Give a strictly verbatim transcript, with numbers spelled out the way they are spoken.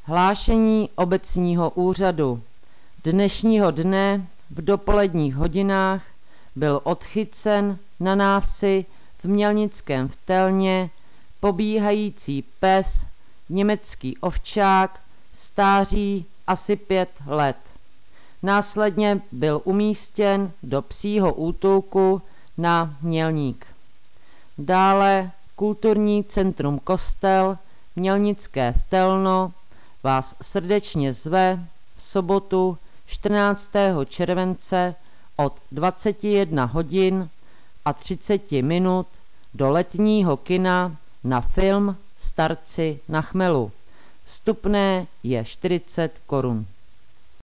Hlášení obecního úřadu. Dnešního dne v dopoledních hodinách byl odchycen na návsi v Mělnickém Vtelně pobíhající pes, německý ovčák, stáří asi pět let. Následně byl umístěn do psího útulku na Mělník. Dále Kulturní centrum Kostel Mělnické Vtelno vás srdečně zve v sobotu čtrnáctého července od dvaceti jedné hodin a třicet minut do letního kina na film Starci na chmelu. Vstupné je čtyřicet korun.